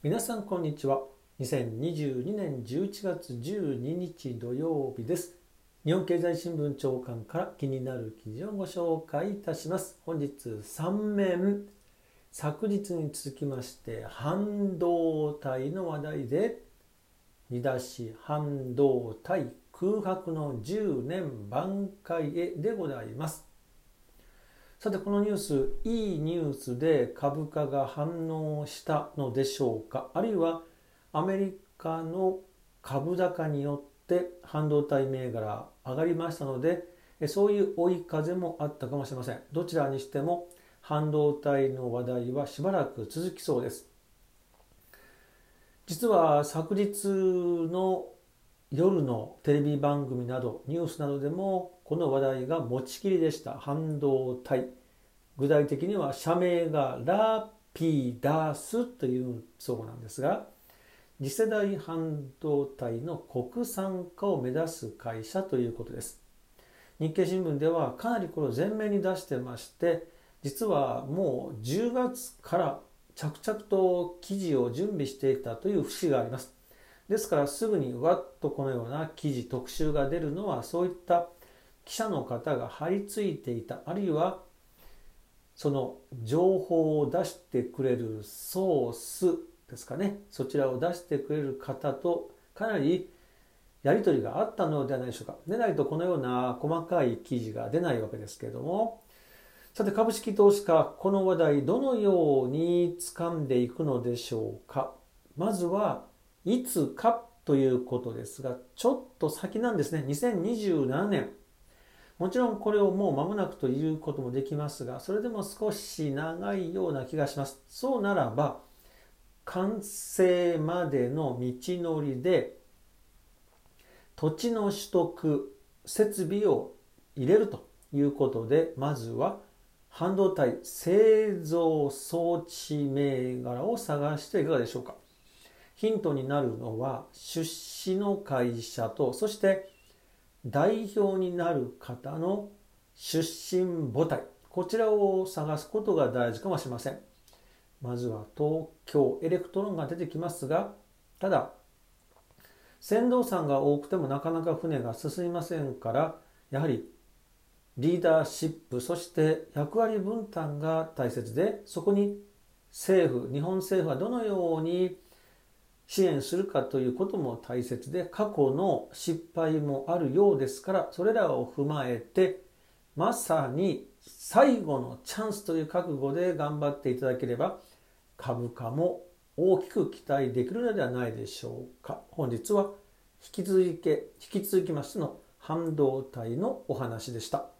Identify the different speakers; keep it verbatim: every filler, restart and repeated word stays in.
Speaker 1: 皆さんこんにちは。にせんにじゅうにねんじゅういちがつじゅうににち土曜日です。日本経済新聞長官から気になる記事をご紹介いたします。本日さんめん、昨日に続きまして半導体の話題で、見出し半導体空白のじゅうねん挽回へでございます。さてこのニュース、いいニュースで株価が反応したのでしょうか。あるいはアメリカの株高によって半導体銘柄上がりましたので、そういう追い風もあったかもしれません。どちらにしても半導体の話題はしばらく続きそうです。実は昨日の夜のテレビ番組などニュースなどでもこの話題が持ちきりでした。半導体、具体的には社名がラピダスというそうなんですが、次世代半導体の国産化を目指す会社ということです。日経新聞ではかなりこれを前面に出してまして、実はもうじゅうがつから着々と記事を準備していたという節があります。ですからすぐにわっとこのような記事特集が出るのは、そういった記者の方が張り付いていた、あるいはその情報を出してくれるソースですかね、そちらを出してくれる方とかなりやり取りがあったのではないでしょうか。でないとこのような細かい記事が出ないわけですけれども、さて株式投資家、この話題どのように掴んでいくのでしょうか。まずはいつかということですが、ちょっと先なんですね。にせんにじゅうななねん、もちろんこれをもう間もなくということもできますが、それでも少し長いような気がします。そうならば完成までの道のりで土地の取得設備を入れるということで、まずは半導体製造装置銘柄を探していかがでしょうか。ヒントになるのは出資の会社と、そして代表になる方の出身母体、こちらを探すことが大事かもしれません。まずは東京エレクトロンが出てきますが、ただ船頭さんが多くてもなかなか船が進みませんから、やはりリーダーシップ、そして役割分担が大切で、そこに政府、日本政府はどのように支援するかということも大切で、過去の失敗もあるようですから、それらを踏まえてまさに最後のチャンスという覚悟で頑張っていただければ、株価も大きく期待できるのではないでしょうか。本日は引き続き引き続きましての半導体のお話でした。